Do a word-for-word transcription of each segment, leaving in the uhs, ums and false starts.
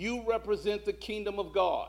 You represent the kingdom of God.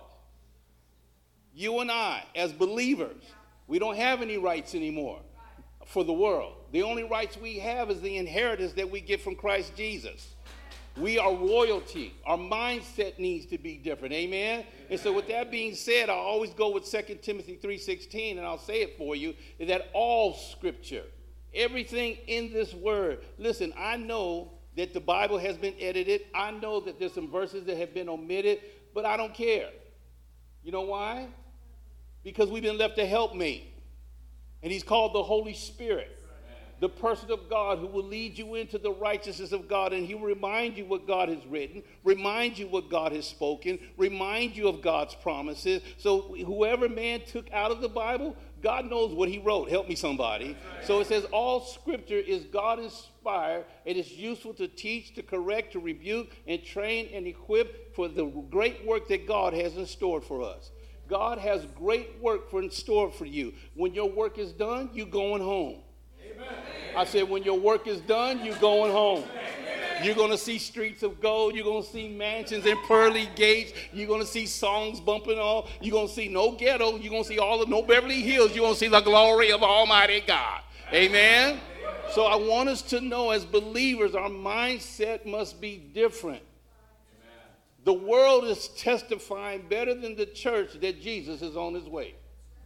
You and I, as believers, we don't have any rights anymore for the world. The only rights we have is the inheritance that we get from Christ Jesus. We are royalty. Our mindset needs to be different. Amen? Amen? And so with that being said, I always go with Second Timothy three sixteen, and I'll say it for you, is that all scripture, everything in this word, listen, I know that the Bible has been edited. I know that there's some verses that have been omitted, but I don't care. You know why? Because we've been left a helpmate, and he's called the Holy Spirit. The person of God who will lead you into the righteousness of God, and he will remind you what God has written, remind you what God has spoken, remind you of God's promises. So whoever man took out of the Bible, God knows what he wrote. Help me, somebody. So it says all scripture is God inspired. It is useful to teach, to correct, to rebuke, and train and equip for the great work that God has in store for us. God has great work for in store for you. When your work is done, you're going home. I said, when your work is done, you're going home. You're going to see streets of gold. You're going to see mansions and pearly gates. You're going to see songs bumping off. You're going to see no ghetto. You're going to see all of no Beverly Hills. You're going to see the glory of Almighty God. Amen? So I want us to know as believers, our mindset must be different. The world is testifying better than the church that Jesus is on his way.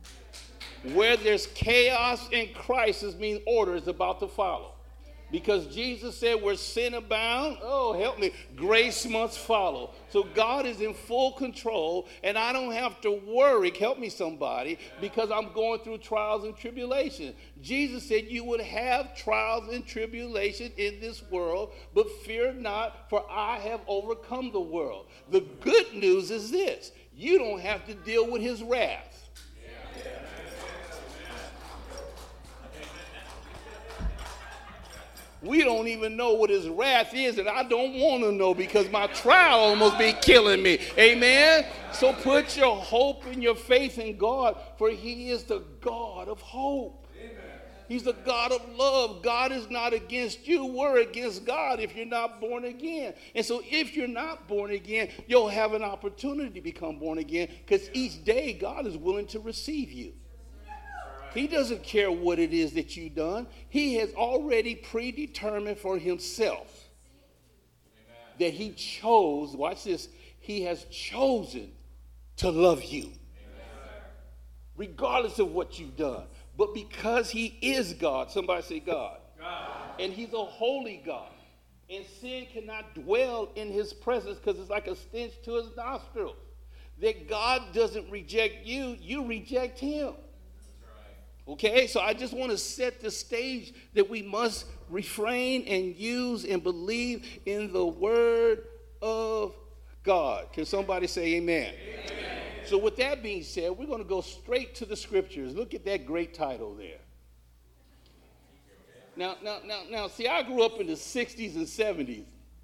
Where there's chaos and crisis means order is about to follow. Because Jesus said where sin abounds, oh, help me, grace must follow. So God is in full control, and I don't have to worry, help me somebody, because I'm going through trials and tribulation. Jesus said you would have trials and tribulation in this world, but fear not, for I have overcome the world. The good news is this: you don't have to deal with his wrath. We don't even know what his wrath is, and I don't want to know because my trial almost be killing me. Amen? So put your hope and your faith in God, for he is the God of hope. Amen. He's the God of love. God is not against you. We're against God if you're not born again. And so if you're not born again, you'll have an opportunity to become born again, because each day God is willing to receive you. He doesn't care what it is that you've done. He has already predetermined for himself Amen. That he chose, watch this, he has chosen to love you. Amen. Regardless of what you've done. But because he is God, somebody say God. God. And he's a holy God. And sin cannot dwell in his presence because it's like a stench to his nostrils. That God doesn't reject you, you reject him. Okay, so I just want to set the stage that we must refrain and use and believe in the word of God. Can somebody say amen? Amen. So with that being said, we're going to go straight to the scriptures. Look at that great title there. Now, now, now, now, see, I grew up in the sixties and seventies.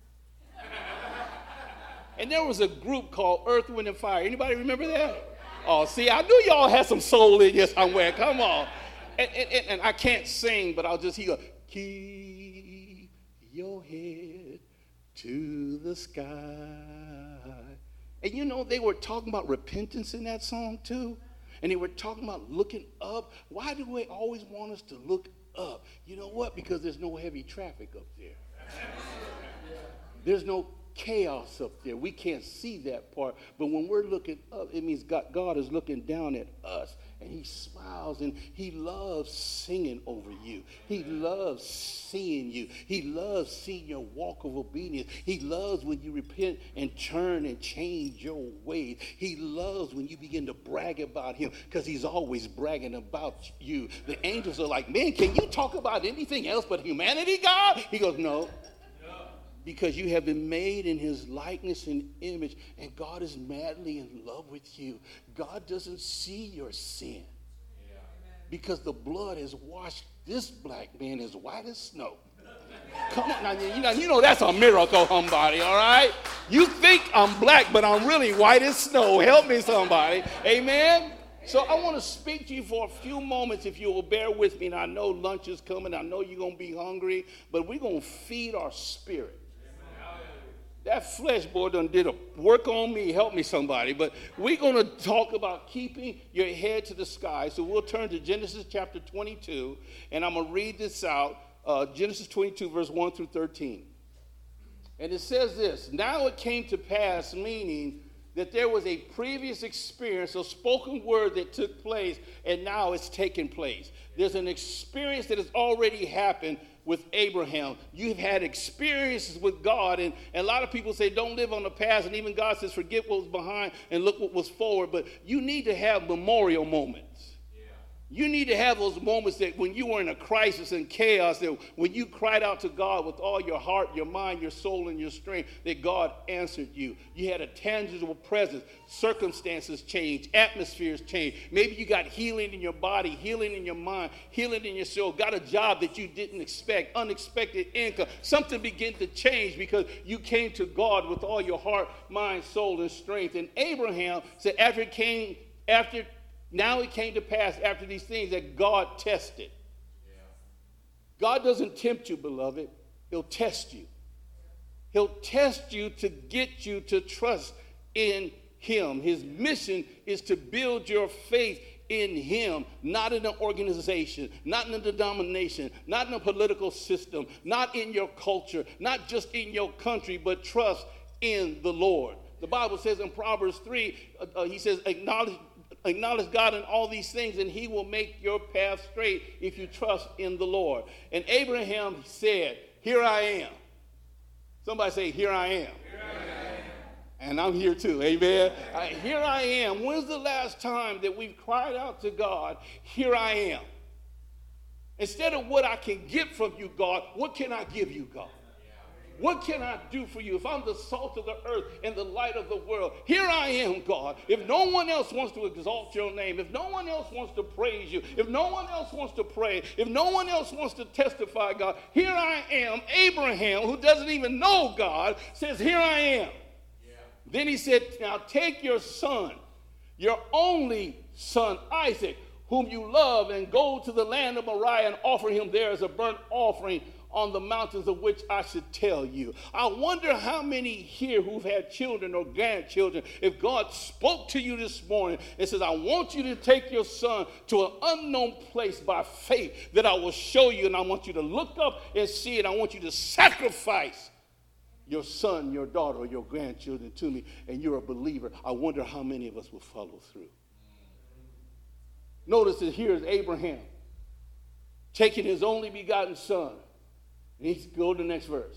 And there was a group called Earth, Wind, and Fire. Anybody remember that? Oh, see, I knew y'all had some soul in you somewhere. Come on. And, and, and I can't sing, but I'll just hear, keep your head to the sky. And you know, they were talking about repentance in that song too. And they were talking about looking up. Why do they always want us to look up? You know what? Because there's no heavy traffic up there. There's no chaos up there. We can't see that part, but when we're looking up, it means God, God is looking down at us, and he smiles, and he loves singing over you. He loves seeing you. He loves seeing your walk of obedience. He loves when you repent and turn and change your ways. He loves when you begin to brag about him, because he's always bragging about you. The angels are like, man, can you talk about anything else but humanity, God? He goes, no. Because you have been made in his likeness and image, and God is madly in love with you. God doesn't see your sin, yeah. Because the blood has washed this black man as white as snow. Come on, now, you know, you know that's a miracle, somebody, all right? You think I'm black, but I'm really white as snow. Help me, somebody. Amen? So I want to speak to you for a few moments, if you will bear with me. And I know lunch is coming. I know you're going to be hungry, but we're going to feed our spirit. That flesh, boy, done did a work on me. Help me, somebody. But we're going to talk about keeping your head to the sky. So we'll turn to Genesis chapter twenty-two, and I'm going to read this out. Uh, Genesis twenty-two, verse one through thirteen. And it says this: now it came to pass, meaning that there was a previous experience, a spoken word that took place, and now it's taken place. There's an experience that has already happened with Abraham. You've had experiences with God, and, and a lot of people say don't live on the past, and even God says forget what was behind and look what was forward. But you need to have memorial moments. You need to have those moments that when you were in a crisis and chaos, that when you cried out to God with all your heart, your mind, your soul, and your strength, that God answered you. You had a tangible presence. Circumstances changed. Atmospheres changed. Maybe you got healing in your body, healing in your mind, healing in your soul. Got a job that you didn't expect, unexpected income. Something began to change because you came to God with all your heart, mind, soul, and strength. And Abraham said after it came, after Now it came to pass after these things that God tested. Yeah. God doesn't tempt you, beloved. He'll test you. He'll test you to get you to trust in him. His mission is to build your faith in him, not in an organization, not in a denomination, not in a political system, not in your culture, not just in your country, but trust in the Lord. The Bible says in Proverbs three, uh, uh, he says, acknowledge Acknowledge God in all these things, and he will make your path straight if you trust in the Lord. And Abraham said, here I am. Somebody say, here I am. Here I am. And I'm here too, amen. Uh, here I am. When's the last time that we've cried out to God, here I am? Instead of what I can get from you, God, what can I give you, God? What can I do for you if I'm the salt of the earth and the light of the world? Here I am, God. If no one else wants to exalt your name, if no one else wants to praise you, if no one else wants to pray, if no one else wants to testify, God, here I am. Abraham, who doesn't even know God, says, here I am. Yeah. Then he said, now take your son, your only son, Isaac, whom you love, and go to the land of Moriah and offer him there as a burnt offering on the mountains of which I should tell you. I wonder how many here who've had children or grandchildren, if God spoke to you this morning and says, I want you to take your son to an unknown place by faith that I will show you, and I want you to look up and see it. I want you to sacrifice your son, your daughter, or your grandchildren to me, and you're a believer. I wonder how many of us will follow through. Notice that here is Abraham taking his only begotten son. And he go to the next verse.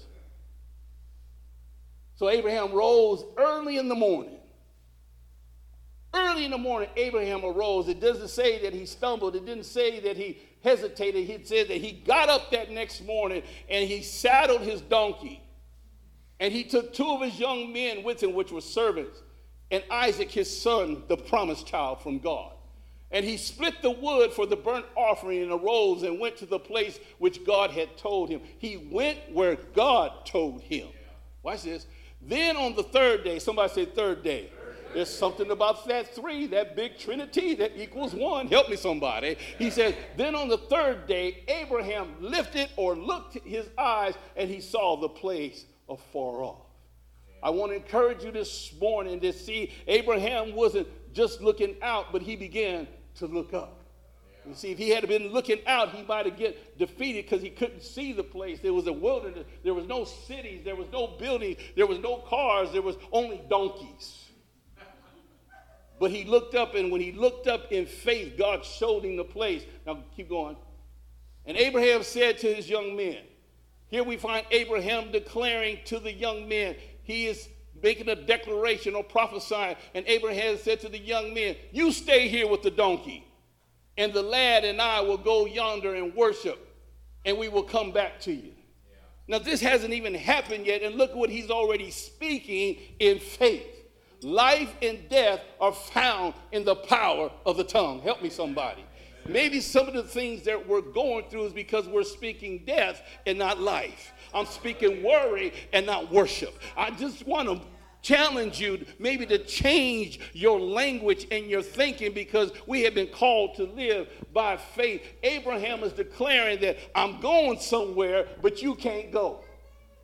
So Abraham rose early in the morning. Early in the morning, Abraham arose. It doesn't say that he stumbled. It didn't say that he hesitated. It said that he got up that next morning and he saddled his donkey. And he took two of his young men with him, which were servants, and Isaac, his son, the promised child from God. And he split the wood for the burnt offering and arose and went to the place which God had told him. He went where God told him. Watch this. Then on the third day, somebody say third day. There's something about that three, that big trinity that equals one. Help me, somebody. He says, then on the third day, Abraham lifted or looked his eyes and he saw the place afar off. I want to encourage you this morning to see Abraham wasn't just looking out, but he began to look up. You see, if he had been looking out, he might have get defeated because he couldn't see the place. There was a wilderness. There was no cities. There was no buildings. There was no cars. There was only donkeys. But he looked up, and when he looked up in faith, God showed him the place. Now, keep going. And Abraham said to his young men, here we find Abraham declaring to the young men, he is making a declaration or prophesying. And Abraham said to the young men, you stay here with the donkey, and the lad and I will go yonder and worship, and we will come back to you. Yeah. Now, this hasn't even happened yet, and look what he's already speaking in faith. Life and death are found in the power of the tongue. Help me, somebody. Amen. Maybe some of the things that we're going through is because we're speaking death and not life. I'm speaking worry and not worship. I just want to challenge you maybe to change your language and your thinking, because we have been called to live by faith. Abraham is declaring that I'm going somewhere, but you can't go.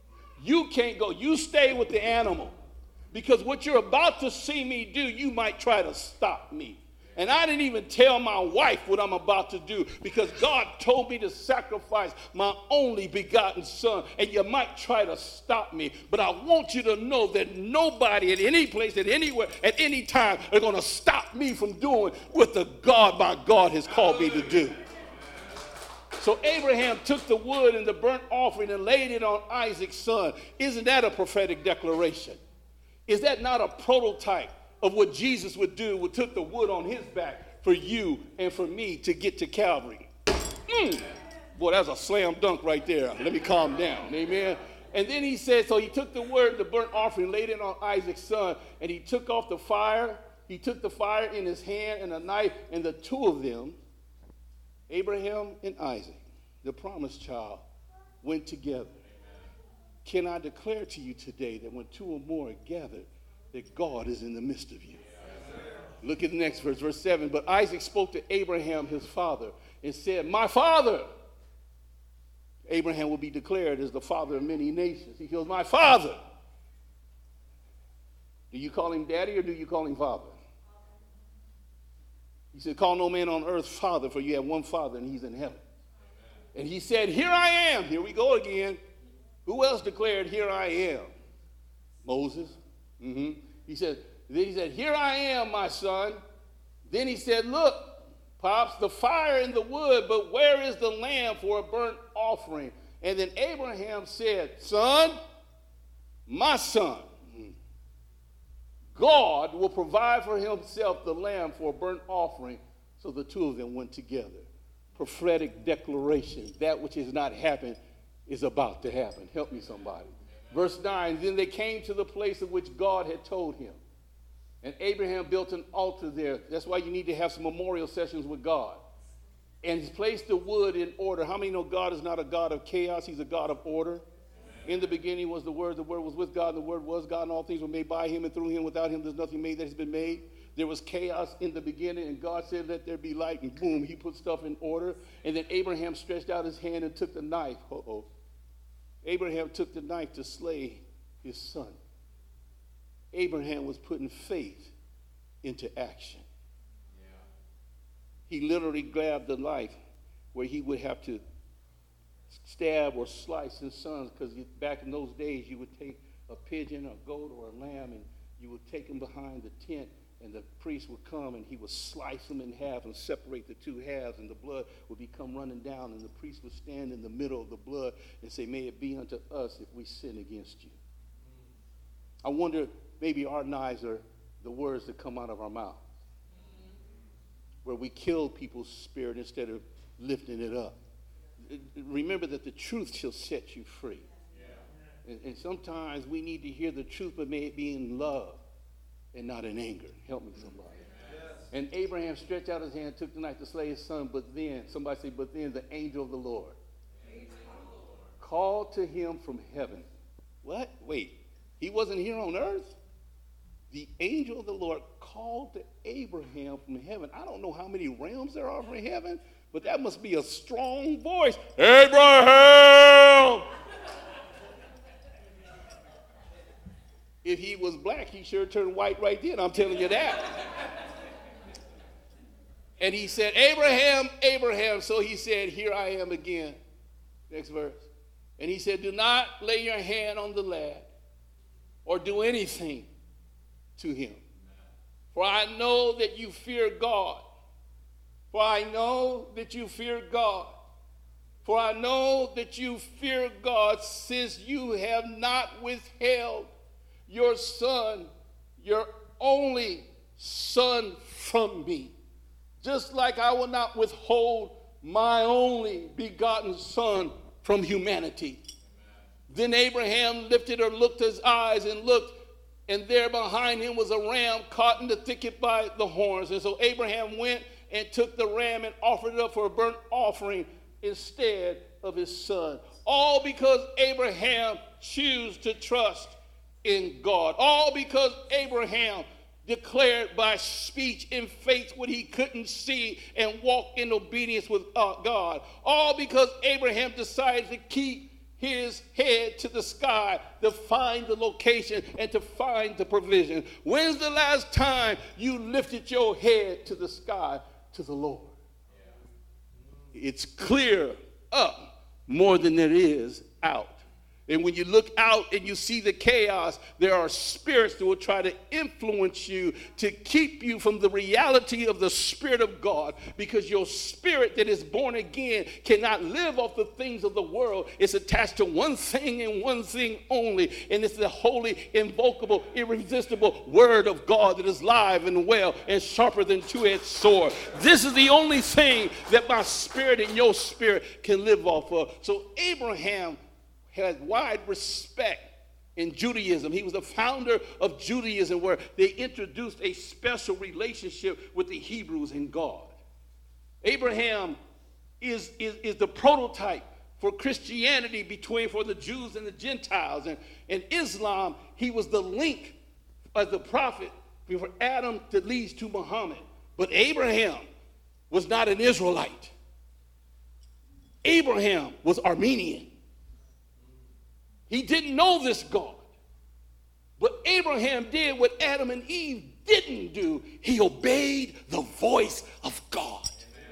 You can't go. You stay with the animal. Because what you're about to see me do, you might try to stop me. And I didn't even tell my wife what I'm about to do because God told me to sacrifice my only begotten son. And you might try to stop me. But I want you to know that nobody at any place, at anywhere, at any time are going to stop me from doing what the God, my God, has called me to do. So Abraham took the wood and the burnt offering and laid it on Isaac's son. Isn't that a prophetic declaration? Is that not a prototype of what Jesus would do, would took the wood on his back for you and for me to get to Calvary? Mm. Boy, that's a slam dunk right there. Let me calm down. Amen. And then he said, so he took the wood, the burnt offering, laid it on Isaac's son, and he took off the fire. He took the fire in his hand and a knife, and the two of them, Abraham and Isaac, the promised child, went together. Can I declare to you today that when two or more are gathered, that God is in the midst of you? Yes, look at the next verse, verse seven. But Isaac spoke to Abraham, his father, and said, my father. Abraham will be declared as the father of many nations. He goes, my father. Do you call him daddy or do you call him father? He said, call no man on earth father, for you have one father and he's in heaven. And he said, here I am. Here we go again. Who else declared, here I am? Moses. Mm-hmm. He said, then he said, here I am, my son. Then he said, look, Pops, the fire and the wood, but where is the lamb for a burnt offering? And then Abraham said, son, my son, God will provide for himself the lamb for a burnt offering. So the two of them went together. Prophetic declaration. That which has not happened is about to happen. Help me, somebody. Verse nine, then they came to the place of which God had told him. And Abraham built an altar there. That's why you need to have some memorial sessions with God. And he placed the wood in order. How many know God is not a God of chaos? He's a God of order. In the beginning was the Word. The Word was with God. And the Word was God. And all things were made by him and through him. Without him there's nothing made that has been made. There was chaos in the beginning. And God said, let there be light. And boom, he put stuff in order. And then Abraham stretched out his hand and took the knife. Uh-oh. Abraham took the knife to slay his son. Abraham was putting faith into action. Yeah. He literally grabbed the knife where he would have to stab or slice his sons, because back in those days you would take a pigeon, a goat, or a lamb, and you would take them behind the tent, and the priest would come and he would slice them in half and separate the two halves, and the blood would become running down, and the priest would stand in the middle of the blood and say, may it be unto us if we sin against you. I wonder, maybe our knives are the words that come out of our mouth, where we kill people's spirit instead of lifting it up. Remember that the truth shall set you free. Yeah. And, and sometimes we need to hear the truth, but may it be in love and not in anger. Help me, somebody. Yes. And Abraham stretched out his hand, took the knife to slay his son, but then, somebody say, but then the angel of the Lord, angel of the Lord. Called to him from heaven. What? Wait, he wasn't here on earth? The angel of the Lord called to Abraham from heaven. I don't know how many realms there are from heaven, but that must be a strong voice. Abraham! If he was black, he sure turned white right then. I'm telling you that. And he said, Abraham, Abraham. So he said, here I am again. Next verse. And he said, do not lay your hand on the lad or do anything to him. For I know that you fear God. For I know that you fear God. For I know that you fear God, since you have not withheld your son, your only son, from me. Just like I will not withhold my only begotten son from humanity. Amen. Then Abraham lifted or looked his eyes and looked, and there behind him was a ram caught in the thicket by the horns. And so Abraham went and took the ram and offered it up for a burnt offering instead of his son. All because Abraham chose to trust in God. All because Abraham declared by speech and faith what he couldn't see and walk in obedience with uh, God. All because Abraham decided to keep his head to the sky to find the location and to find the provision. When's the last time you lifted your head to the sky to the Lord? It's clear up more than it is out. And when you look out and you see the chaos, there are spirits that will try to influence you to keep you from the reality of the Spirit of God, because your spirit that is born again cannot live off the things of the world. It's attached to one thing and one thing only, and it's the holy, invocable, irresistible Word of God that is live and well and sharper than two-edged sword. This is the only thing that my spirit and your spirit can live off of. So Abraham had wide respect in Judaism. He was the founder of Judaism, where they introduced a special relationship with the Hebrews and God. Abraham is, is, is the prototype for Christianity between for the Jews and the Gentiles. And in Islam, he was the link of the prophet for Adam that leads to Muhammad. But Abraham was not an Israelite. Abraham was Armenian. He didn't know this God. But Abraham did what Adam and Eve didn't do. He obeyed the voice of God.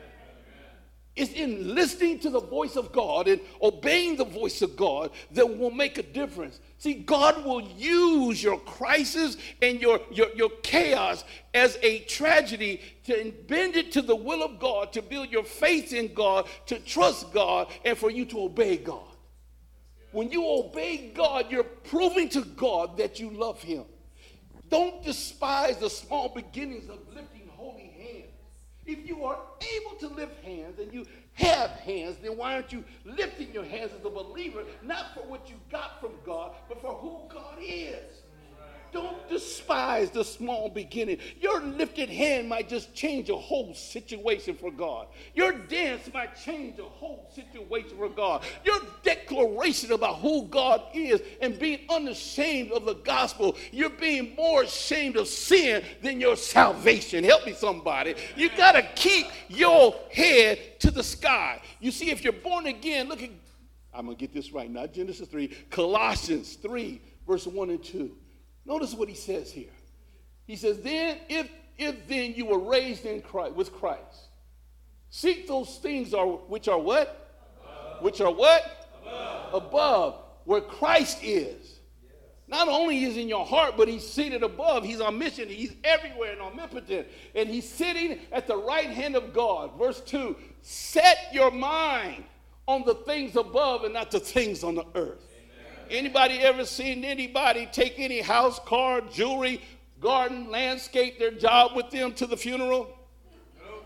It's in listening to the voice of God and obeying the voice of God that will make a difference. See, God will use your crisis and your, your, your chaos as a tragedy to bend it to the will of God, to build your faith in God, to trust God, and for you to obey God. When you obey God, you're proving to God that you love him. Don't despise the small beginnings of lifting holy hands. If you are able to lift hands and you have hands, then why aren't you lifting your hands as a believer, not for what you got from God, but for who God is? Don't despise the small beginning. Your lifted hand might just change a whole situation for God. Your dance might change a whole situation for God. Your declaration about who God is and being unashamed of the gospel, you're being more ashamed of sin than your salvation. Help me, somebody. You got to keep your head to the sky. You see, if you're born again, look at, I'm going to get this right, not Genesis three, Colossians three, verse one and two. Notice what he says here. He says, then if if then you were raised in Christ with Christ, seek those things are which are what? Above. Which are what? Above. Above, where Christ is. Yes. Not only is in your heart, but he's seated above. He's omniscient. He's everywhere and omnipotent. And he's sitting at the right hand of God. Verse two, set your mind on the things above and not the things on the earth. Anybody ever seen anybody take any house, car, jewelry, garden, landscape, their job with them to the funeral? No.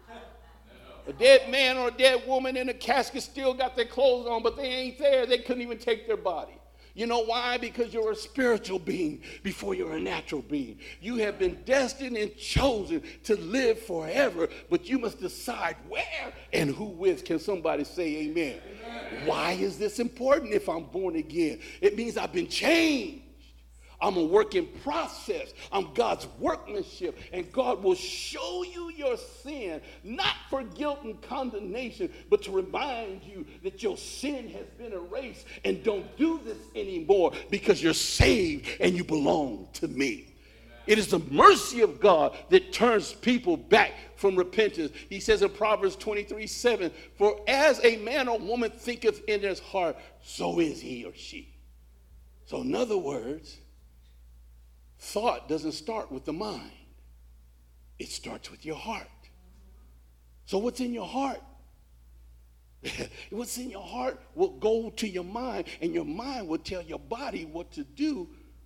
A dead man or a dead woman in a casket still got their clothes on, but they ain't there. They couldn't even take their body. You know why? Because you're a spiritual being before you're a natural being. You have been destined and chosen to live forever, but you must decide where and who with. Can somebody say amen? Amen. Why is this important if I'm born again? It means I've been changed. I'm a work in process. I'm God's workmanship. And God will show you your sin, not for guilt and condemnation, but to remind you that your sin has been erased and don't do this anymore because you're saved and you belong to me. Amen. It is the mercy of God that turns people back from repentance. He says in Proverbs twenty-three seven, for as a man or woman thinketh in his heart, so is he or she. So in other words, thought doesn't start with the mind. It starts with your heart. So what's in your heart? What's in your heart will go to your mind, and your mind will tell your body what to do.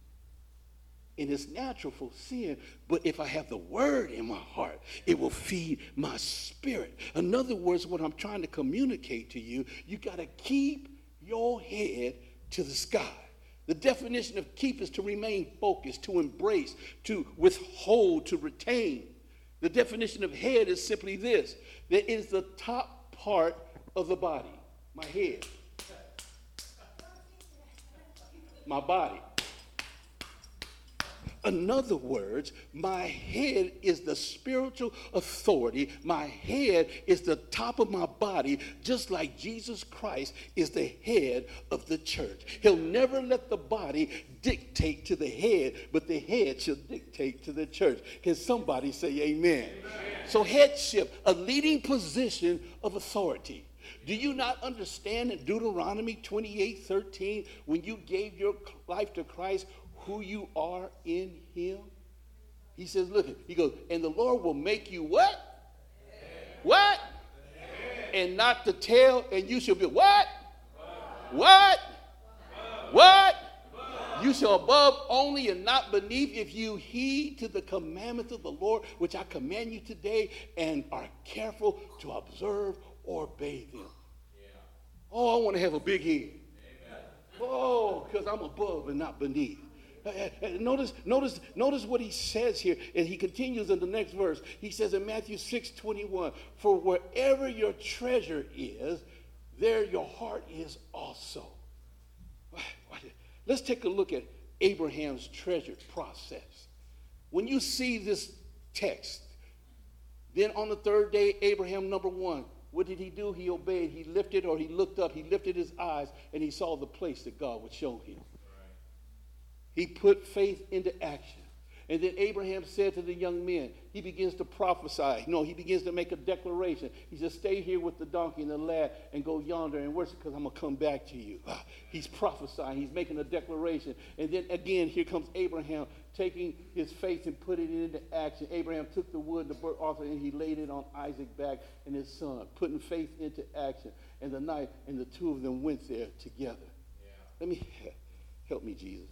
And it's natural for sin, but if I have the word in my heart, it will feed my spirit. In other words, what I'm trying to communicate to you, you got to keep your head to the sky. The definition of keep is to remain focused, to embrace, to withhold, to retain. The definition of head is simply this, that it is the top part of the body, my head, my body. In other words, my head is the spiritual authority. My head is the top of my body, just like Jesus Christ is the head of the church. He'll never let the body dictate to the head, but the head shall dictate to the church. Can somebody say amen? Amen. So headship, a leading position of authority. Do you not understand in Deuteronomy twenty-eight thirteen, when you gave your life to Christ, who you are in him? He says, look, he goes, and the Lord will make you what? What? And not the tail, and you shall be what? What? What? You shall above only and not beneath, if you heed to the commandments of the Lord, which I command you today, and are careful to observe or obey them. Oh, I want to have a big head. Oh, because I'm above and not beneath. Notice, notice, notice what he says here, and he continues in the next verse. He says in Matthew six twenty-one, for wherever your treasure is, there your heart is also. Let's take a look at Abraham's treasure process. When you see this text, then on the third day, Abraham, number one, what did he do? He obeyed. He lifted, or he looked up. He lifted his eyes, and he saw the place that God would show him. He put faith into action. And then Abraham said to the young men, he begins to prophesy. No, he begins to make a declaration. He says, stay here with the donkey and the lad and go yonder and worship, because I'm going to come back to you. He's prophesying. He's making a declaration. And then again, here comes Abraham taking his faith and putting it into action. Abraham took the wood, the burnt offering, and he laid it on Isaac's back and his son, putting faith into action. And the knife, and the two of them went there together. Yeah. Let me, help me, Jesus.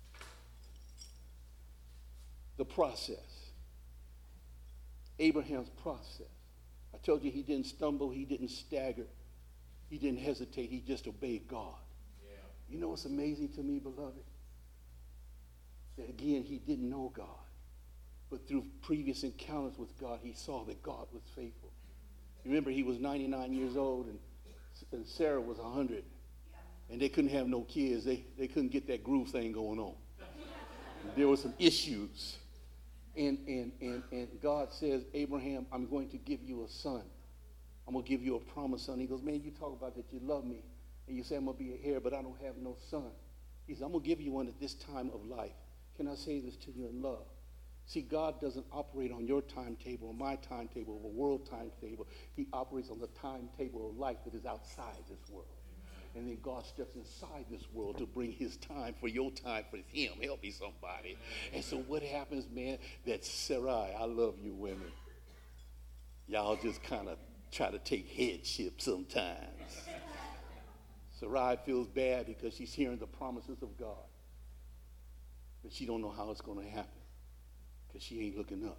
The process. Abraham's process. I told you he didn't stumble, he didn't stagger, he didn't hesitate, he just obeyed God. Yeah. You know what's amazing to me, beloved? That again, he didn't know God. But through previous encounters with God, he saw that God was faithful. Remember, he was ninety-nine years old, and, and Sarah was one hundred. And they couldn't have no kids. They, they couldn't get that groove thing going on. There were some issues. And, and, and, and God says, Abraham, I'm going to give you a son. I'm going to give you a promised son. He goes, man, you talk about that you love me. And you say I'm going to be a heir, but I don't have no son. He says, I'm going to give you one at this time of life. Can I say this to you in love? See, God doesn't operate on your timetable, or my timetable, or world timetable. He operates on the timetable of life that is outside this world. And then God steps inside this world to bring his time for your time for him. Help me, somebody. And so what happens, man, that Sarai, I love you women. Y'all just kind of try to take headship sometimes. Sarai feels bad because she's hearing the promises of God. But she don't know how it's going to happen because she ain't looking up.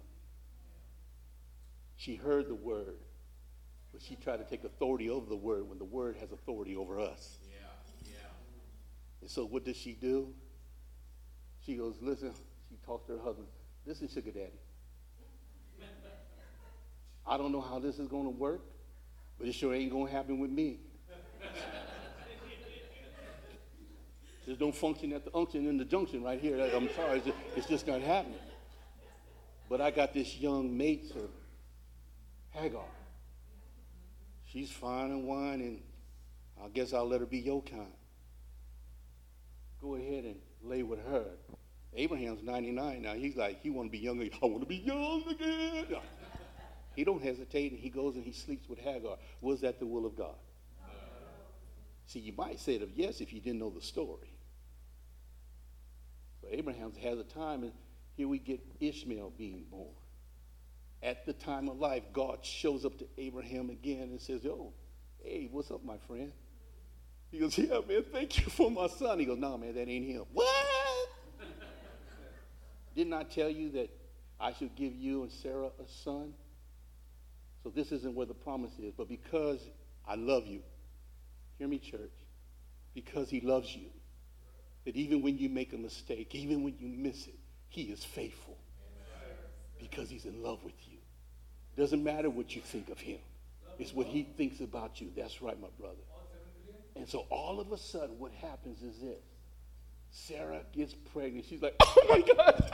She heard the word. But she tried to take authority over the word when the word has authority over us. Yeah, yeah. And so what does she do? She goes, listen, she talks to her husband, listen, sugar daddy. I don't know how this is going to work, but it sure ain't going to happen with me. Just don't function at the unction in the junction right here. I'm sorry, it's just, it's just not happening. But I got this young maid servant, Hagar. She's fine and wine, and I guess I'll let her be your kind. Go ahead and lay with her. Abraham's ninety-nine now. He's like, he want to be young again. I want to be young again. No. He don't hesitate, and he goes and he sleeps with Hagar. Was that the will of God? No. See, you might say it yes if you didn't know the story. So Abraham has a time, and here we get Ishmael being born. At the time of life, God shows up to Abraham again and says, oh, hey, what's up, my friend? He goes, yeah, man, thank you for my son. He goes, no, man, that ain't him. What? Didn't I tell you that I should give you and Sarah a son? So this isn't where the promise is, but because I love you, hear me, church, because he loves you, that even when you make a mistake, even when you miss it, he is faithful. Because he's in love with you. Doesn't matter what you think of him. It's what he thinks about you. That's right, my brother. And so all of a sudden what happens is this. Sarah gets pregnant. She's like, oh my God.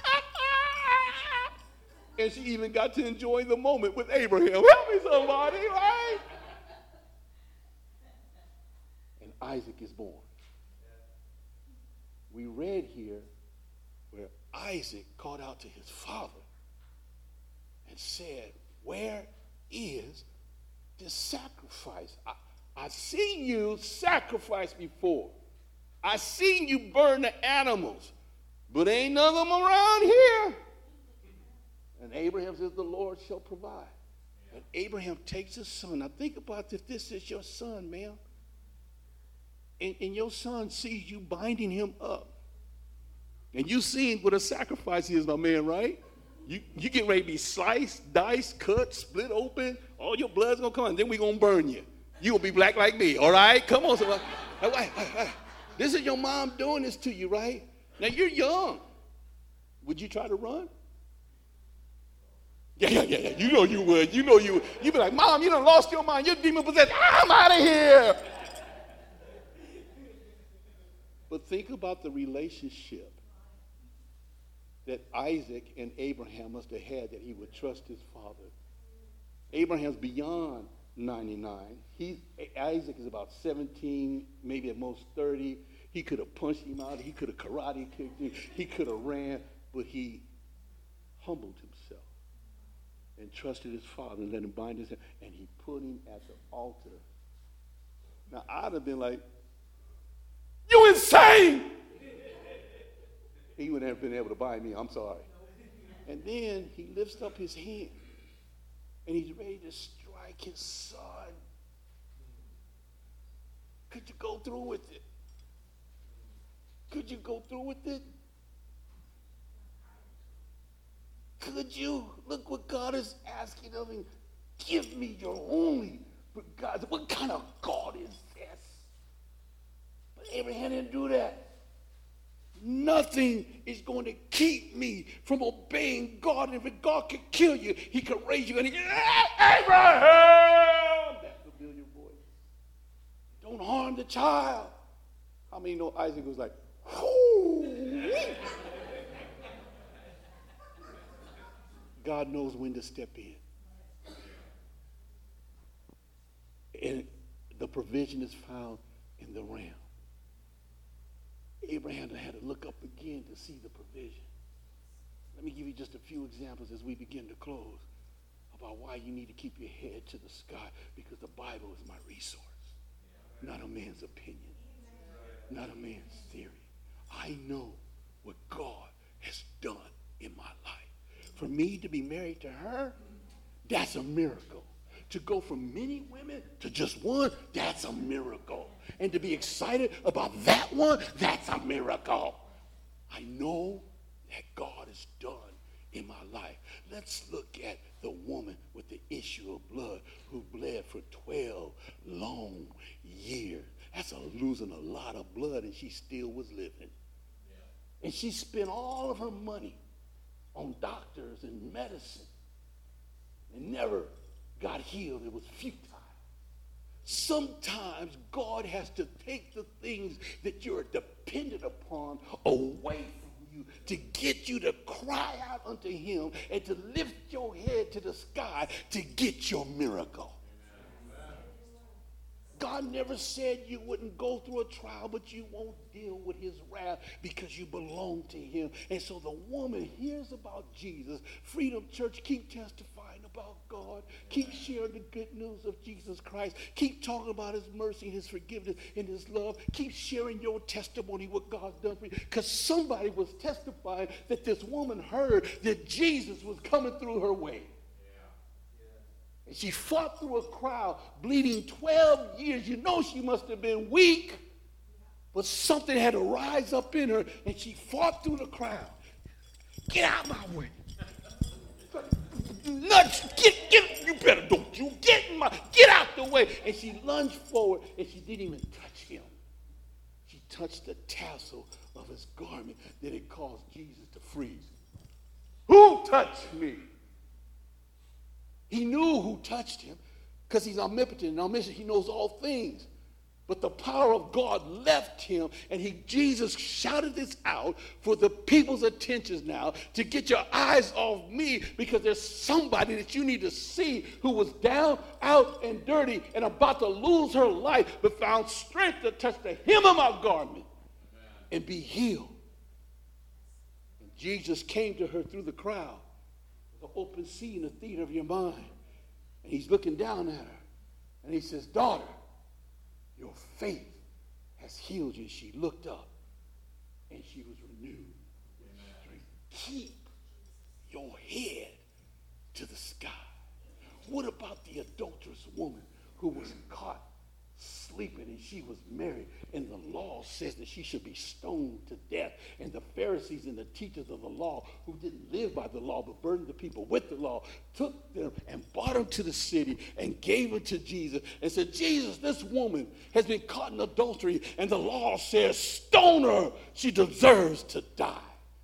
And she even got to enjoy the moment with Abraham. Help me somebody, right? And Isaac is born. We read here where Isaac called out to his father and said, where is this sacrifice? I, I've seen you sacrifice before. I've seen you burn the animals, but ain't none of them around here. And Abraham says, the Lord shall provide. And Abraham takes his son. Now think about if this is your son, ma'am. And, and your son sees you binding him up. And you seen what a sacrifice is, my man, right? You, you get ready to be sliced, diced, cut, split open. All your blood's going to come out. And then we're going to burn you. You're going to be black like me, all right? Come on, somebody. All right, all right. This is your mom doing this to you, right? Now, you're young. Would you try to run? Yeah, yeah, yeah, yeah. You know you would. You know you would. You'd be like, Mom, you done lost your mind. You're demon-possessed. I'm out of here. But think about the relationship that Isaac and Abraham must have had, that he would trust his father. Abraham's beyond ninety-nine. He, Isaac is about seventeen, maybe at most thirty. He could have punched him out. He could have karate kicked him. He could have ran. But he humbled himself and trusted his father and let him bind his hand. And he put him at the altar. Now, I'd have been like, you insane! He wouldn't have been able to bind me. I'm sorry. And then he lifts up his hand. And he's ready to strike his son. Could you go through with it? Could you go through with it? Could you? Look what God is asking of him. Give me your only begotten. What kind of God is this? But Abraham didn't do that. Nothing is going to keep me from obeying God. And if God could kill you, he could raise you. And he Abraham! That familiar voice. Don't harm the child. How many know Isaac was like, whoo! God knows when to step in. And the provision is found in the ram. Abraham had to look up again to see the provision. Let me give you just a few examples as we begin to close about why you need to keep your head to the sky, because the Bible is my resource, not a man's opinion, not a man's theory. I know what God has done in my life. For me to be married to her, that's a miracle. To go from many women to just one, that's a miracle. And to be excited about that one, that's a miracle. I know that God has done in my life. Let's look at the woman with the issue of blood who bled for twelve long years. That's a, losing a lot of blood, and she still was living. Yeah. And she spent all of her money on doctors and medicine and never got healed. It was futile. Sometimes God has to take the things that you're dependent upon away from you to get you to cry out unto him and to lift your head to the sky to get your miracle. God never said you wouldn't go through a trial, but you won't deal with his wrath because you belong to him. And so the woman hears about Jesus. Freedom Church, keep testifying about God. Keep sharing the good news of Jesus Christ. Keep talking about his mercy, his forgiveness, and his love. Keep sharing your testimony, what God's done for you. Because somebody was testifying that this woman heard that Jesus was coming through her way. And she fought through a crowd, bleeding twelve years. You know she must have been weak, but something had to rise up in her, and she fought through the crowd. Get out my way. Lunge, get, get, you better don't you get in my, get out the way. And she lunged forward, and she didn't even touch him. She touched the tassel of his garment that it caused Jesus to freeze. Who touched me? He knew who touched him because he's omnipotent and omniscient. He knows all things. But the power of God left him, and he, Jesus shouted this out for the people's attentions now, to get your eyes off me, because there's somebody that you need to see who was down, out, and dirty and about to lose her life, but found strength to touch the hem of my garment and be healed. And Jesus came to her through the crowd, the open sea in the theater of your mind. And he's looking down at her, and he says, daughter, your faith has healed you. She looked up, and she was renewed. Strength. Keep your head to the sky. What about the adulterous woman who was caught sleeping, and she was married, and the law says that she should be stoned to death, and the Pharisees and the teachers of the law, who didn't live by the law but burdened the people with the law, took them and brought them to the city and gave them to Jesus and said, Jesus, this woman has been caught in adultery, and the law says stone her, she deserves to die.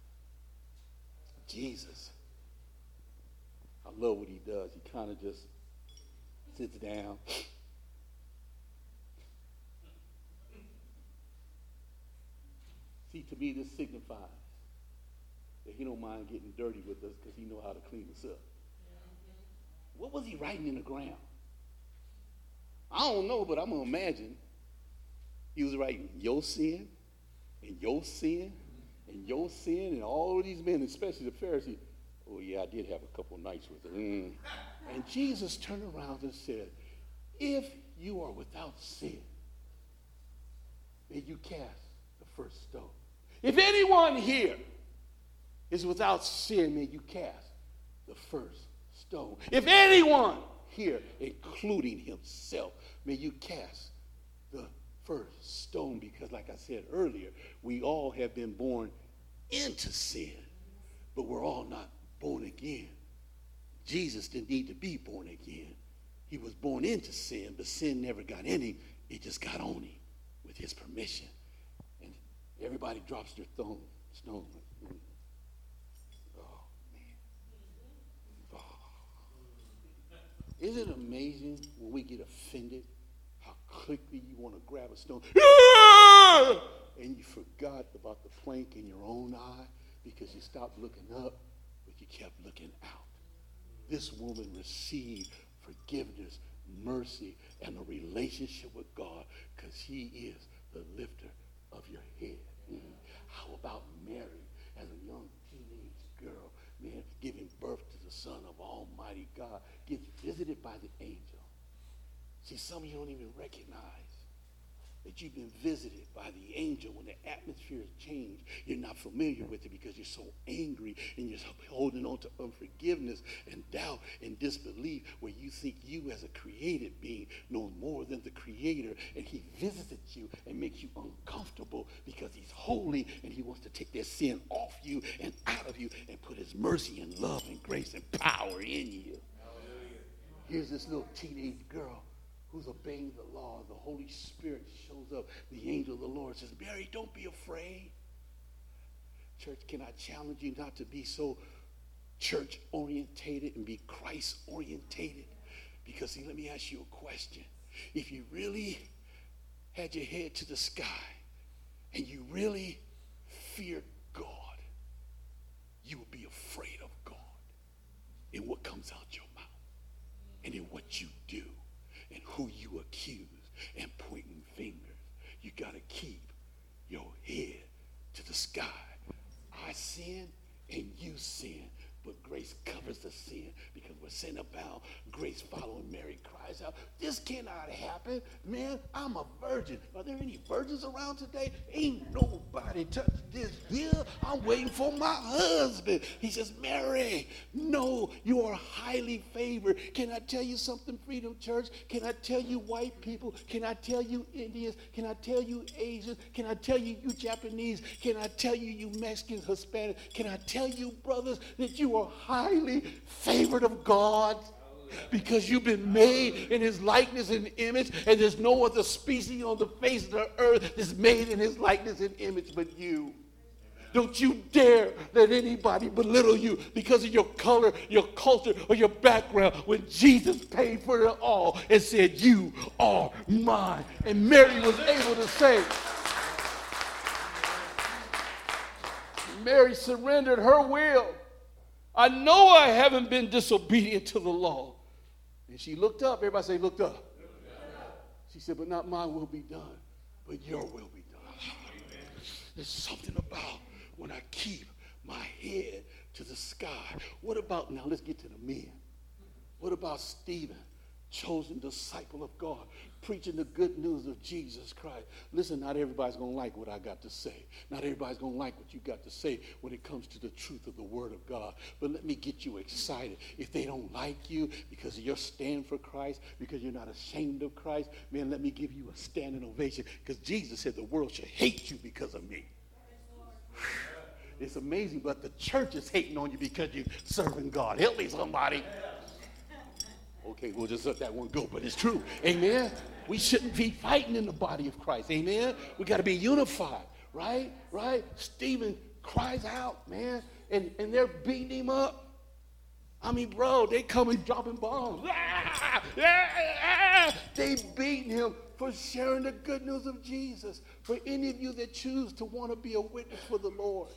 Jesus, I love what he does. He kind of just sits down. See, to me, this signifies that he don't mind getting dirty with us because he know how to clean us up. What was he writing in the ground? I don't know, but I'm going to imagine he was writing your sin and your sin and your sin, and all of these men, especially the Pharisees. Oh, yeah, I did have a couple nights with her. Mm. And Jesus turned around and said, if you are without sin, may you cast the first stone. If anyone here is without sin, may you cast the first stone. If anyone here, including himself, may you cast the first stone. Because like I said earlier, we all have been born into sin, but we're all not born again. Jesus didn't need to be born again. He was born into sin, but sin never got in him. It just got on him with his permission. Everybody drops their stone. stone. Oh, man. Oh. Isn't it amazing when we get offended how quickly you want to grab a stone and you forgot about the plank in your own eye because you stopped looking up, but you kept looking out. This woman received forgiveness, mercy, and a relationship with God because he is the lifter of your head. Mm. How about Mary as a young teenage girl, man, giving birth to the Son of Almighty God, gets visited by the angel. See, some of you don't even recognize that you've been visited by the angel. When the atmosphere has changed, you're not familiar with it because you're so angry and you're holding on to unforgiveness and doubt and disbelief, where you think you as a created being know more than the creator, and he visits you and makes you uncomfortable because he's holy and he wants to take that sin off you and out of you and put his mercy and love and grace and power in you. Hallelujah. Here's this little teenage girl who's obeying the law. The Holy Spirit shows up. The angel of the Lord says, Mary, don't be afraid. Church, can I challenge you not to be so church-orientated and be Christ-orientated? Because, see, let me ask you a question. If you really had your head to the sky and you really feared God, you would be afraid of God in what comes out your mouth and in what you do and who you accuse and pointing fingers. You got to keep your head to the sky. I sin and you sin, but grace covers the sin because we're sin abound. Grace following Mary cries out, this cannot happen. Man, I'm a virgin. Are there any virgins around today? Ain't nobody touched this here. I'm waiting for my husband. He says, Mary, no, you are highly favored. Can I tell you something, Freedom Church? Can I tell you white people? Can I tell you Indians? Can I tell you Asians? Can I tell you you Japanese? Can I tell you you Mexicans, Hispanic? Can I tell you, brothers, that you are highly favored of God? Because you've been made in his likeness and image, and there's no other species on the face of the earth that's made in his likeness and image but you. Amen. Don't you dare let anybody belittle you because of your color, your culture, or your background when Jesus paid for it all and said, you are mine. And Mary was able to say, Mary surrendered her will. I know I haven't been disobedient to the law. And she looked up. Everybody say, looked up. She said, but not my will be done, but your will be done. There's something about when I keep my head to the sky. What about, now let's get to the men. What about Stephen, chosen disciple of God, preaching the good news of Jesus Christ? Listen, not everybody's going to like what I got to say. Not everybody's going to like what you got to say when it comes to the truth of the word of God. But let me get you excited. If they don't like you because of your stand for Christ, because you're not ashamed of Christ, man, let me give you a standing ovation, because Jesus said the world should hate you because of me. It's amazing, but the church is hating on you because you're serving God. Help me, somebody. Okay, we'll just let that one go, but it's true. Amen. We shouldn't be fighting in the body of Christ. Amen. We got to be unified, right? Right? Stephen cries out, man, and, and they're beating him up. I mean, bro, they coming dropping bombs. Ah, ah, ah. They beating him for sharing the good news of Jesus. For any of you that choose to want to be a witness for the Lord,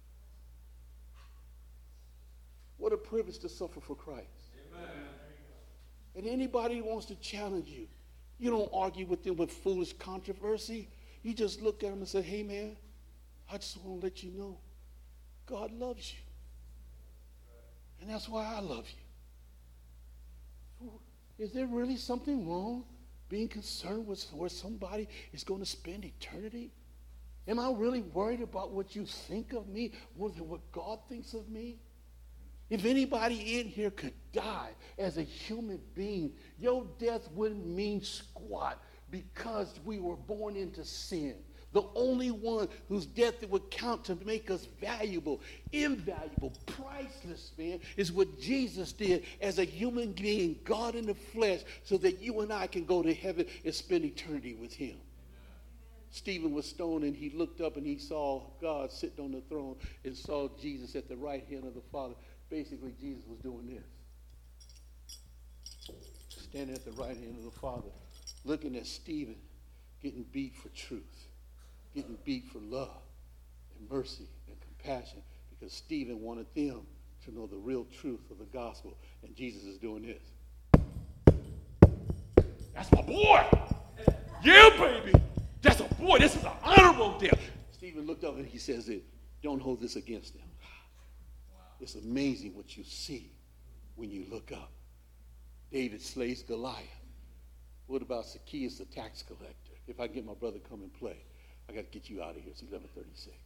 what a privilege to suffer for Christ. Amen. And anybody who wants to challenge you, you don't argue with them with foolish controversy. You just look at them and say, hey, man, I just want to let you know God loves you. And that's why I love you. Is there really something wrong being concerned with where somebody is going to spend eternity? Am I really worried about what you think of me more than what God thinks of me? If anybody in here could die as a human being, your death wouldn't mean squat because we were born into sin. The only one whose death it would count to make us valuable, invaluable, priceless, man, is what Jesus did as a human being, God in the flesh, so that you and I can go to heaven and spend eternity with him. Amen. Stephen was stoned, and he looked up and he saw God sitting on the throne and saw Jesus at the right hand of the Father. Basically, Jesus was doing this. Standing at the right hand of the Father, looking at Stephen, getting beat for truth, getting beat for love and mercy and compassion, because Stephen wanted them to know the real truth of the gospel. And Jesus is doing this. That's my boy. Yeah, baby. That's a boy. This is an honorable death. Stephen looked up and he says that, don't hold this against them. It's amazing what you see when you look up. David slays Goliath. What about Zacchaeus, the tax collector? If I get my brother come and play, I got to get you out of here. It's eleven thirty-six.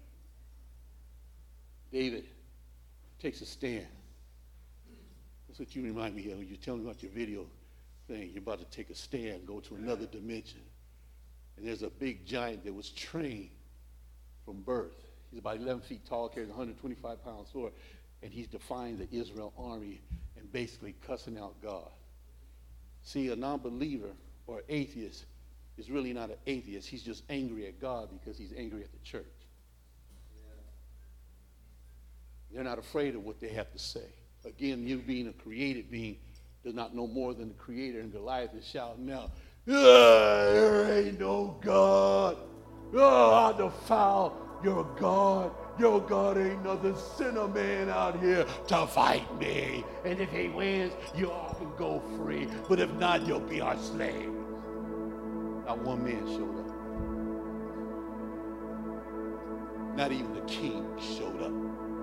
David takes a stand. That's what you remind me of when you're telling me about your video thing. You're about to take a stand, go to another dimension. And there's a big giant that was trained from birth. He's about eleven feet tall, carries a one hundred twenty-five pound sword, and he's defying the Israel army and basically cussing out God. See, a non-believer or atheist is really not an atheist. He's just angry at God because he's angry at the church. Yeah. They're not afraid of what they have to say. Again, you being a created being does not know more than the Creator, and Goliath is shouting out, ah, there ain't no God. Oh, I defile your God. Your God ain't nothing. Send a man out here to fight me. And if he wins, you all can go free. But if not, you'll be our slaves. Not one man showed up. Not even the king showed up.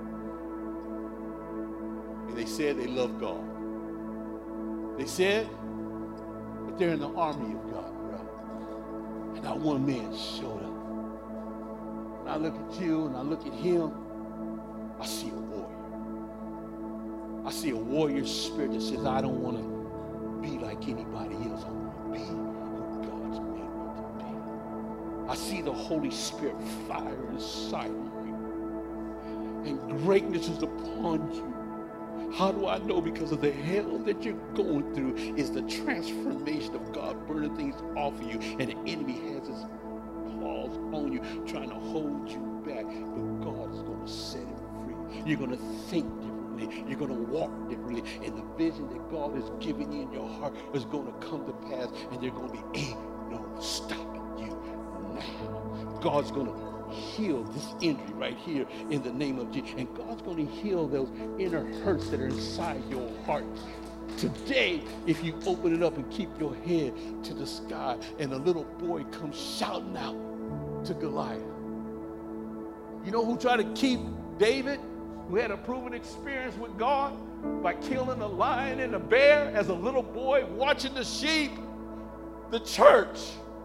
And they said they love God. They said that they're in the army of God, bro. And not one man showed up. When I look at you and I look at him, I see a warrior. I see a warrior spirit that says, I don't want to be like anybody else. I want to be who God's made me to be. I see the Holy Spirit fire inside of you. And greatness is upon you. How do I know? Because of the hell that you're going through is the transformation of God burning things off of you, and the enemy has his claws on you, trying to hold you back. But God is going to set it free. You're going to think differently. You're going to walk differently. And the vision that God is giving you in your heart is going to come to pass. And there's going to be ain't no stopping you now. God's going to heal this injury right here in the name of Jesus. And God's going to heal those inner hurts that are inside your heart. Today, if you open it up and keep your head to the sky, and a little boy comes shouting out to Goliath. You know who tried to keep David, who had a proven experience with God, by killing a lion and a bear as a little boy watching the sheep? The church.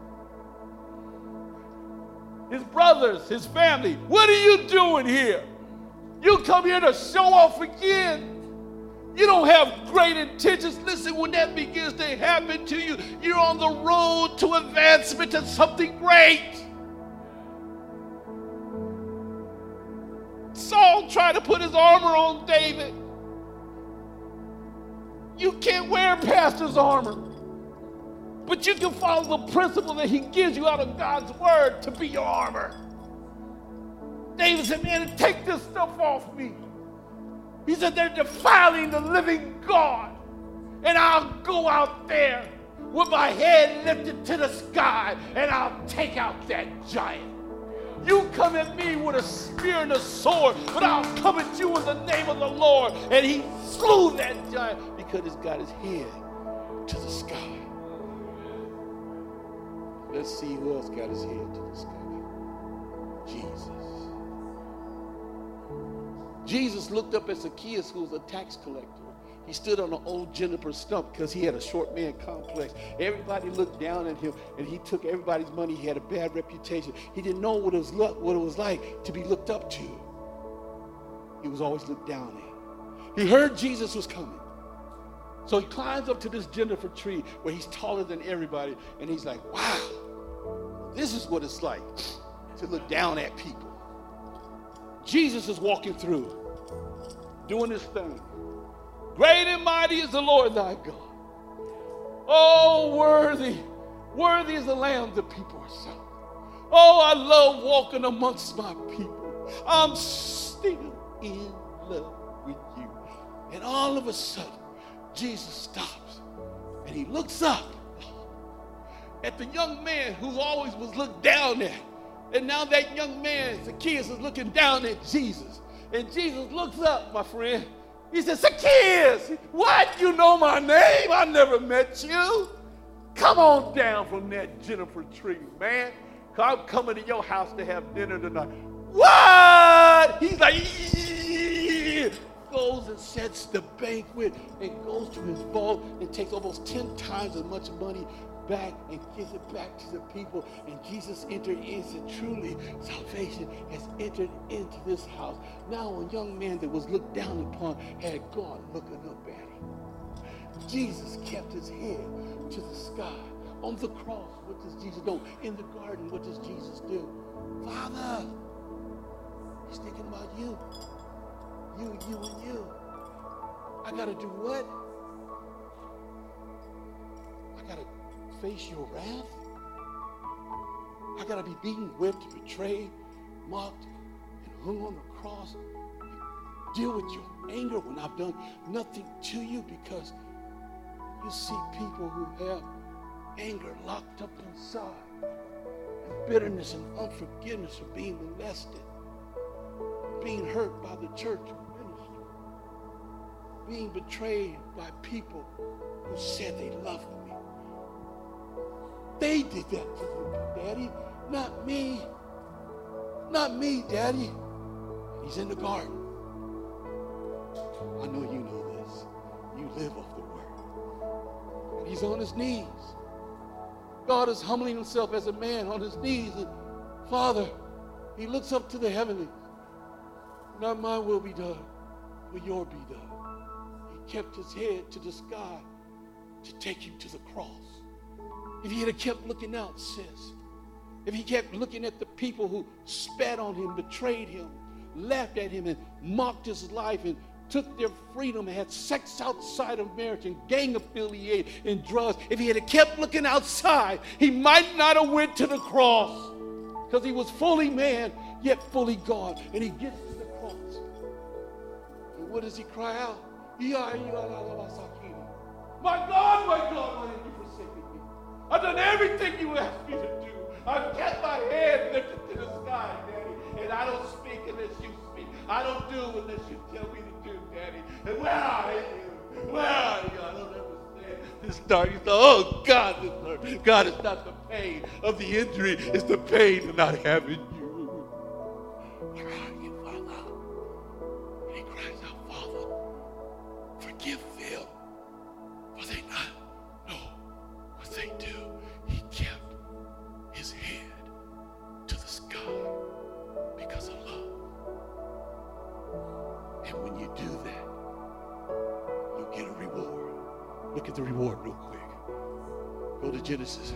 His brothers, his family. What are you doing here? You come here to show off again. You don't have great intentions. Listen, when that begins to happen to you, you're on the road to advancement to something great. Saul tried to put his armor on David. You can't wear pastor's armor. But you can follow the principle that he gives you out of God's word to be your armor. David said, man, take this stuff off me. He said, they're defiling the living God. And I'll go out there with my head lifted to the sky and I'll take out that giant. You come at me with a spear and a sword, but I'll come at you in the name of the Lord. And he slew that giant because he's got his head to the sky. Let's see who else got his head to the sky. Jesus. Jesus looked up at Zacchaeus, who was a tax collector. He stood on an old juniper stump because he had a short man complex. Everybody looked down at him, and he took everybody's money. He had a bad reputation. He didn't know what it was, what it was like to be looked up to. He was always looked down at. He heard Jesus was coming. So he climbs up to this juniper tree where he's taller than everybody, and he's like, wow, this is what it's like to look down at people. Jesus is walking through, doing his thing. Great and mighty is the Lord thy God. Oh, worthy, worthy is the Lamb the people are selling. Oh, I love walking amongst my people. I'm still in love with you. And all of a sudden, Jesus stops and he looks up at the young man who always was looked down at. And now that young man, Zacchaeus, is looking down at Jesus. And Jesus looks up, my friend. He says, Zacchaeus, what? You know my name? I never met you. Come on down from that juniper tree, man. I'm coming to your house to have dinner tonight. What? He's like, yeah. Goes and sets the banquet and goes to his vault and takes almost ten times as much money back and gives it back to the people. And Jesus entered into truly salvation has entered into this house. Now a young man that was looked down upon had God looking up at him. Jesus kept his head to the sky. On the cross, what does Jesus do? In the garden, what does Jesus do? Father, he's thinking about you. You, you, and you. I gotta do what? I gotta face your wrath. I gotta be beaten, whipped, betrayed, mocked, and hung on the cross. Deal with your anger when I've done nothing to you, because you see people who have anger locked up inside, and bitterness and unforgiveness for being molested, being hurt by the church ministry, being betrayed by people who said they loved me. They did that to you, Daddy, not me. Not me, Daddy. He's in the garden. I know you know this. You live off the word. And he's on his knees. God is humbling himself as a man on his knees. And Father, he looks up to the heavenlies. Not my will be done, but your be done. He kept his head to the sky to take you to the cross. If he had kept looking out, sis, if he kept looking at the people who spat on him, betrayed him, laughed at him, and mocked his life, and took their freedom and had sex outside of marriage and gang affiliated in drugs, if he had kept looking outside, he might not have went to the cross. because he was fully man, yet fully God. And he gets to the cross. And what does he cry out? My God, my God, why have you forsaken me? I've done everything you asked me to do. I've kept my head lifted to the sky, Daddy. And I don't speak unless you speak. I don't do unless you tell me to do, Daddy. And where are you? Where are you? I don't understand this dark. You say, oh, God, this hurt. God, it's not the pain of the injury. It's the pain of not having you. Where are you, Father? And he cries out, Father, forgive them, for they not know what they do. He kept his head to the sky because of love. And when you do that, you get a reward. Look at the reward real quick. Go to Genesis.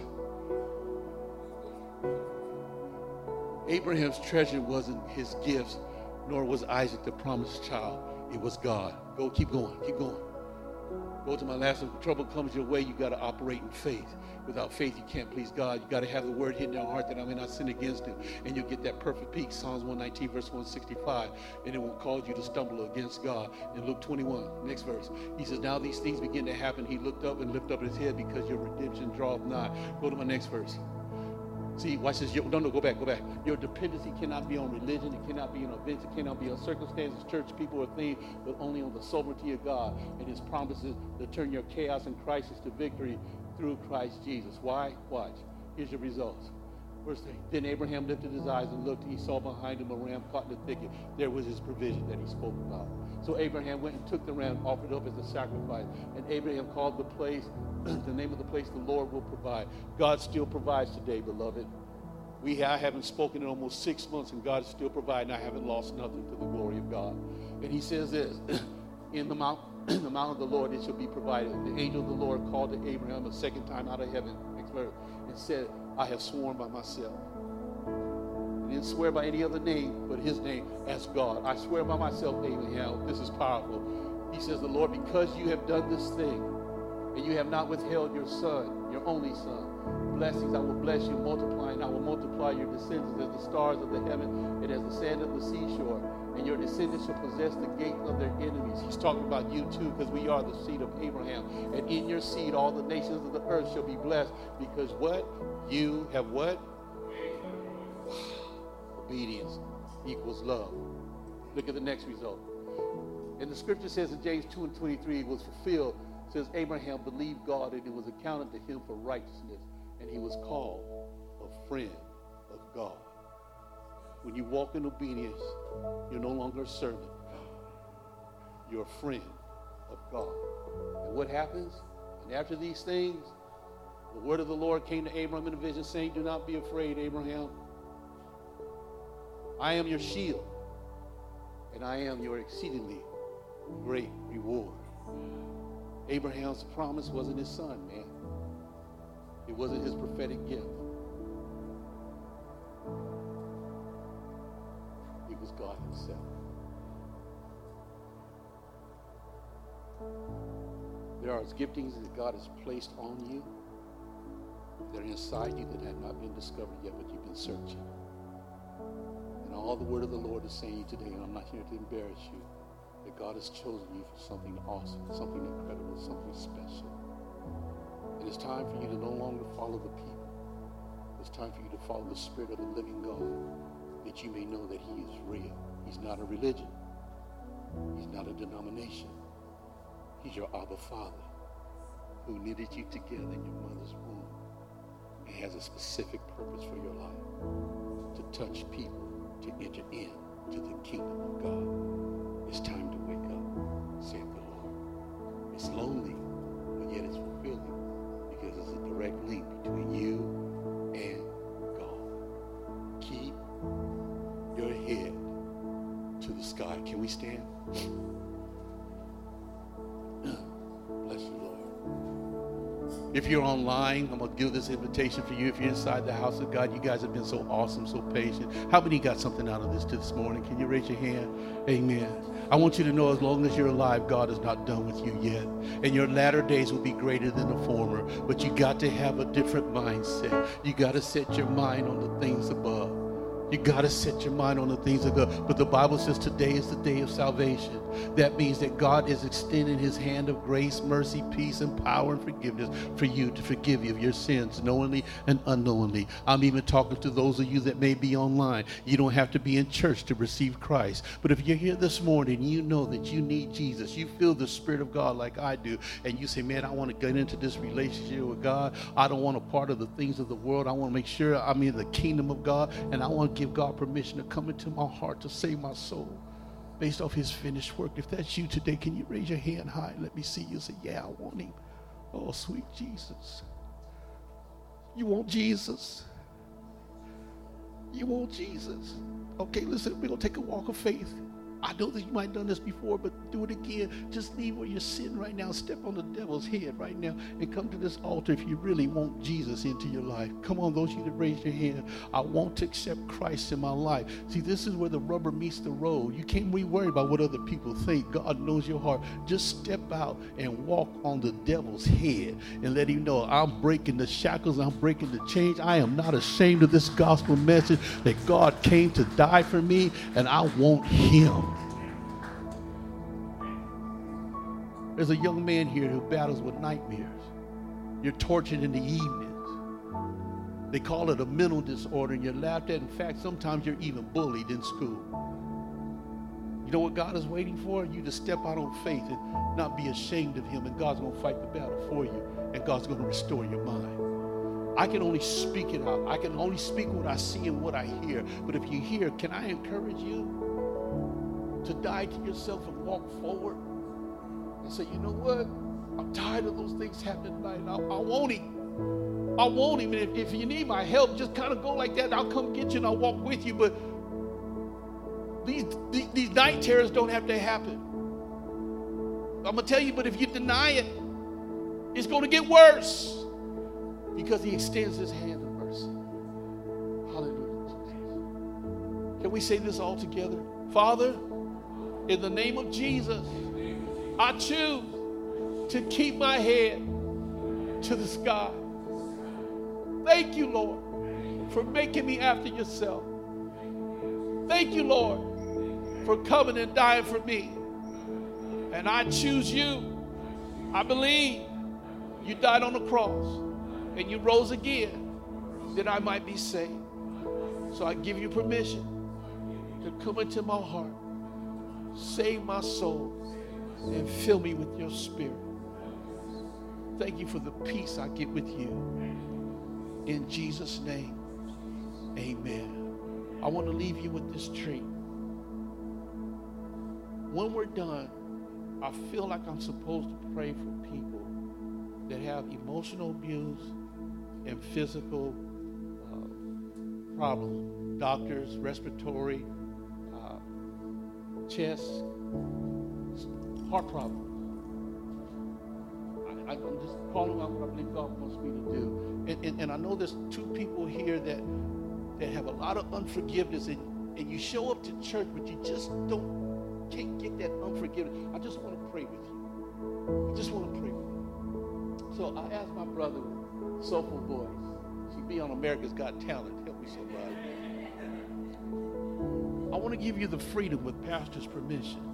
Abraham's treasure wasn't his gifts, nor was Isaac the promised child. It was God. Go, keep going, keep going. Go to my last one. When trouble comes your way, you got to operate in faith. Without faith, you can't please God. You got to have the word hidden in your heart that I may not sin against him. And you'll get that perfect peace. Psalms one nineteen, verse one sixty-five. And it won't cause you to stumble against God. In Luke twenty-one, next verse. He says, now these things begin to happen. He looked up and lifted up his head because your redemption draweth nigh. Go to my next verse. See, watch this. No, no, go back, go back. Your dependency cannot be on religion. It cannot be on events. It cannot be on circumstances, church, people, or things, but only on the sovereignty of God and his promises to turn your chaos and crisis to victory through Christ Jesus. Why? Watch. Here's your results. Verse three. Then Abraham lifted his eyes and looked. He saw behind him a ram caught in the thicket. There was his provision that he spoke about. So Abraham went and took the ram, offered up as a sacrifice. And Abraham called the place, the name of the place, the Lord will provide. God still provides today, beloved. We I haven't spoken in almost six months, and God is still providing. I haven't lost nothing to the glory of God. And he says this, in the mount, in the mount of the Lord it shall be provided. And the angel of the Lord called to Abraham a second time out of heaven, next verse, and said, I have sworn by myself. He didn't swear by any other name but his name as God. I swear by myself, Abraham. This is powerful. He says, the Lord, because you have done this thing, and you have not withheld your son, your only son, blessings I will bless you, multiplying I will multiply your descendants as the stars of the heaven and as the sand of the seashore, and your descendants shall possess the gate of their enemies. He's talking about you too, because we are the seed of Abraham. And in your seed all the nations of the earth shall be blessed, because what? You have what? Obedience equals love. Look at the next result. And the scripture says in James two and twenty-three, it was fulfilled. It says Abraham believed God, and it was accounted to him for righteousness, and he was called a friend of God. When you walk in obedience, you're no longer a servant. You're a friend of God. And what happens? And after these things, the word of the Lord came to Abraham in a vision, saying, do not be afraid, Abraham. I am your shield, and I am your exceedingly great reward. Abraham's promise wasn't his son, man. It wasn't his prophetic gift. It was God himself. There are giftings that God has placed on you that are inside you that have not been discovered yet, but you've been searching. And all the word of the Lord is saying today, and I'm not here to embarrass you, that God has chosen you for something awesome, something incredible, something special. And it's time for you to no longer follow the people. It's time for you to follow the Spirit of the living God, that you may know that he is real. He's not a religion. He's not a denomination. He's your Abba Father, who knitted you together in your mother's womb and has a specific purpose for your life, to touch people, to enter into the kingdom of God. It's time to wake up, saith the Lord. It's lonely, but yet it's fulfilling, because it's a direct link between you and God. Keep your head to the sky. Can we stand? Bless you, Lord. If you're online, I'm going to give this invitation for you. If you're inside the house of God, you guys have been so awesome, so patient. How many got something out of this this morning? Can you raise your hand? Amen. I want you to know, as long as you're alive, God is not done with you yet. And your latter days will be greater than the former. But you got to have a different mindset. You got to set your mind on the things above. You got to set your mind on the things of God. But the Bible says today is the day of salvation. That means that God is extending his hand of grace, mercy, peace, and power and forgiveness for you to forgive you of your sins, knowingly and unknowingly. I'm even talking to those of you that may be online. You don't have to be in church to receive Christ. But if you're here this morning, you know that you need Jesus. You feel the Spirit of God like I do. And you say, man, I want to get into this relationship with God. I don't want a part of the things of the world. I want to make sure I'm in the kingdom of God. And I want to give God permission to come into my heart to save my soul based off his finished work. If that's you today, can you raise your hand high? Let me see you. Say, yeah, I want him. Oh, sweet Jesus. You want Jesus? You want Jesus? Okay, listen, we're going to take a walk of faith. I know that you might have done this before, but do it again. Just leave where you're sitting right now. Step on the devil's head right now and come to this altar if you really want Jesus into your life. Come on, those of you that raise your hand. I want to accept Christ in my life. See, this is where the rubber meets the road. You can't be worried about what other people think. God knows your heart. Just step out and walk on the devil's head and let him know I'm breaking the shackles. I'm breaking the chains. I am not ashamed of this gospel message that God came to die for me, and I want him. There's a young man here who battles with nightmares. You're tortured in the evenings. They call it a mental disorder, and you're laughed at. In fact, sometimes you're even bullied in school. You know what God is waiting for? You to step out on faith and not be ashamed of him, and God's going to fight the battle for you, and God's going to restore your mind. I can only speak it out. I can only speak what I see and what I hear. But if you hear, can I encourage you to die to yourself and walk forward? And say, you know what? I'm tired of those things happening tonight. I, I want him. I want him. And if, if you need my help, just kind of go like that. I'll come get you and I'll walk with you. But these, these, these night terrors don't have to happen. I'm going to tell you, but if you deny it, it's going to get worse. Because he extends his hand of mercy. Hallelujah, Jesus. Can we say this all together? Father, in the name of Jesus, I choose to keep my head to the sky. Thank you, Lord, for making me after yourself. Thank you, Lord, for coming and dying for me. And I choose you. I believe you died on the cross and you rose again that I might be saved. So I give you permission to come into my heart, save my soul, and fill me with your Spirit. Thank you for the peace I get with you. In Jesus' name, amen. I want to leave you with this treat. When we're done, I feel like I'm supposed to pray for people that have emotional abuse and physical uh, problems. Doctors, respiratory, uh, chest, heart problem. I, I, I'm just calling out what I believe God wants me to do. And, and, and I know there's two people here that, that have a lot of unforgiveness, and, and you show up to church, but you just don't, can't get that unforgiveness. I just want to pray with you. I just want to pray with you. So I asked my brother, soulful voice, she be on America's Got Talent, help me somebody. I want to give you the freedom with pastor's permission.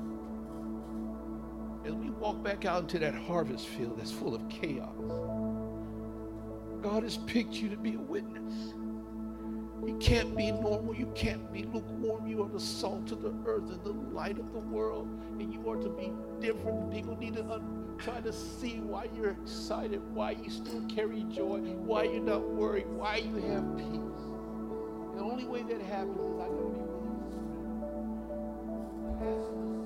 As we walk back out into that harvest field that's full of chaos, God has picked you to be a witness. You can't be normal. You can't be lukewarm. You are the salt of the earth and the light of the world. And you are to be different. People need to un- try to see why you're excited, why you still carry joy, why you're not worried, why you have peace. The only way that happens is I got to be willing to surrender.